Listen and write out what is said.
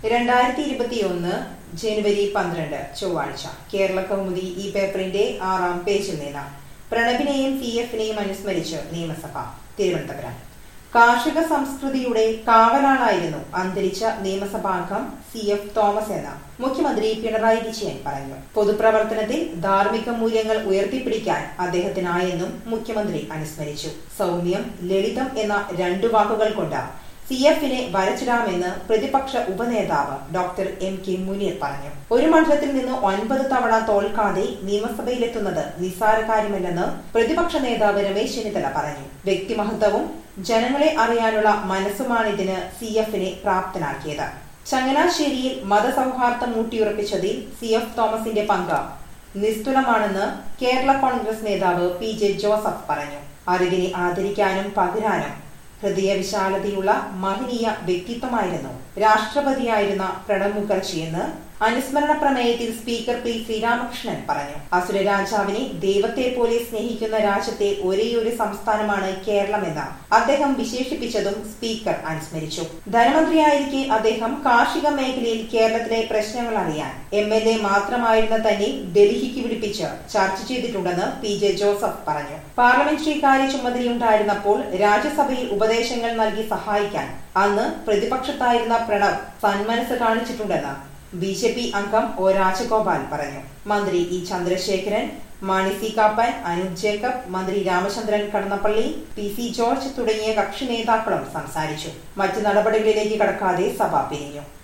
2021 ജനുവരി 12 ചൊവ്വാഴ്ച കേരള കൗമുദി ഈ പേപ്പറിന്റെ 6-ാം പേജിൽ നിന്ന് പ്രണബിനെയും CF-നെയും അനുസ്മരിച്ച് നിയമസഭ. തിരുവനന്തപുരം. കാർഷിക സംസ്കൃതിയുടെ കാവലാളായിരുന്നു അന്തരിച്ച നിയമസഭാംഗം CF തോമസ് എന്ന് മുഖ്യമന്ത്രി പിണറായി വിജയൻ പറഞ്ഞു. പൊതുപ്രവർത്തനത്തിൽ ധാർമ്മിക മൂല്യങ്ങൾ ഉയർത്തിപ്പിടിക്കാൻ അദ്ദേഹത്തിനായെന്നും മുഖ്യമന്ത്രി അനുസ്മരിച്ചു. സൗമ്യം, ലളിതം എന്ന രണ്ടു വാക്കുകൾ കൊണ്ട് CF-നെ വരച്ചിടാമെന്ന് പ്രതിപക്ഷ ഉപനേതാവ് ഡോക്ടർ MK മുനീർ പറഞ്ഞു. ഒരു മണ്ഡലത്തിൽ നിന്ന് 9 തവണ തോൽക്കാതെ നിയമസഭയിലെത്തുന്നത് നിസ്സാര കാര്യമല്ലെന്ന് പ്രതിപക്ഷ നേതാവ് രമേശ് ചെന്നിത്തല പറഞ്ഞു. വ്യക്തിമഹത്വവും ജനങ്ങളെ അറിയാനുള്ള മനസ്സുമാണിതിന് CF-നെ പ്രാപ്തനാക്കിയത്. ചങ്ങനാശ്ശേരിയിൽ മതസൗഹാർദ്ദം ഊട്ടിയുറപ്പിച്ചതിൽ CF തോമസിന്റെ പങ്ക് നിസ്തുലമാണെന്ന് കേരള കോൺഗ്രസ് നേതാവ് PJ ജോസഫ് പറഞ്ഞു. അറിവിനെ ആദരിക്കാനും പകരാനും ഹൃദയവിശാലതയുള്ള മഹനീയ വ്യക്തിത്വമായിരുന്നു രാഷ്ട്രപതിയായിരുന്ന പ്രണബ് മുഖർജിയെന്ന് അനുസ്മരണ പ്രമേയത്തിൽ സ്പീക്കർ P ശ്രീരാമകൃഷ്ണൻ പറഞ്ഞു. അസുര രാജാവിനെ ദൈവത്തെ പോലെ സ്നേഹിക്കുന്ന രാജ്യത്തെ ഒരേയൊരു സംസ്ഥാനമാണ് കേരളമെന്ന് അദ്ദേഹം വിശേഷിപ്പിച്ചതും സ്പീക്കർ അനുസ്മരിച്ചു. ധനമന്ത്രിയായിരിക്കെ അദ്ദേഹം കാർഷിക മേഖലയിൽ കേരളത്തിലെ പ്രശ്നങ്ങൾ അറിയാൻ MLA മാത്രമായിരുന്ന തന്നെ ഡൽഹിക്ക് വിളിപ്പിച്ച് ചർച്ച ചെയ്തിട്ടുണ്ടെന്ന് PJ ജോസഫ് പറഞ്ഞു. പാർലമെന്ററി കാര്യ ചുമതലയുണ്ടായിരുന്നപ്പോൾ രാജ്യസഭയിൽ ഉപദേശങ്ങൾ നൽകി സഹായിക്കാൻ അന്ന് പ്രതിപക്ഷത്തായിരുന്ന പ്രണബ് സന്മനസ് കാണിച്ചിട്ടുണ്ടെന്ന് BJP അംഗം O രാജഗോപാൽ പറഞ്ഞു. മന്ത്രി E ചന്ദ്രശേഖരൻ, മാണി സി കാപ്പൻ, അനൂപ് ജേക്കബ്, മന്ത്രി രാമചന്ദ്രൻ കടന്നപ്പള്ളി, PC ജോർജ് തുടങ്ങിയ കക്ഷി നേതാക്കളും സംസാരിച്ചു. മറ്റ് നടപടികളിലേക്ക് കടക്കാതെ സഭ പിരിഞ്ഞു.